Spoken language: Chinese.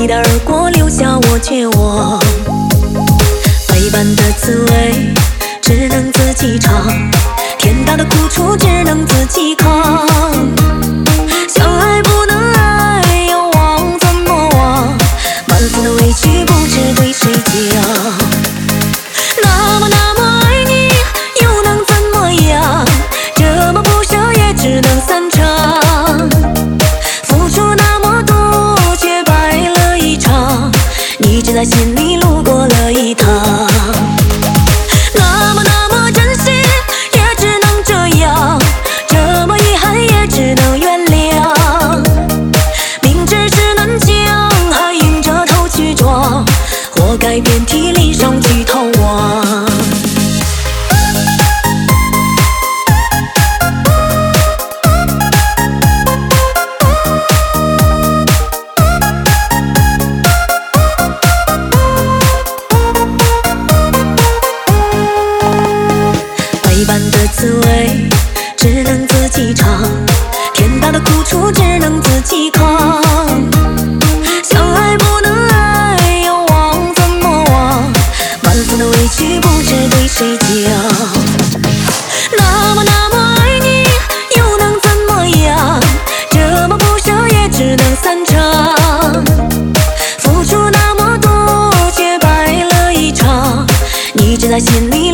你的耳光留下我绝望。百般的滋味只能自己尝，天大的苦楚只能自己扛。相爱不能爱，要忘怎么忘？满腹的委屈不知对谁讲。那么爱你，又能怎么样？这么不舍也只能散场。付出那么多，却白了一场。你只在心里路过了一趟。那么珍惜，也只能这样。这么遗憾，也只能原谅。明知是南墙，还硬着头去撞，活该遍体鳞伤去逃亡。百般的滋味只能自己尝，天大的苦楚只能自己扛。相爱不能爱，要忘怎么忘？满腹的委屈不知对谁讲。那么爱你，又能怎么样？这么不舍也只能散场。付出那么多，却白了一场。你只在心里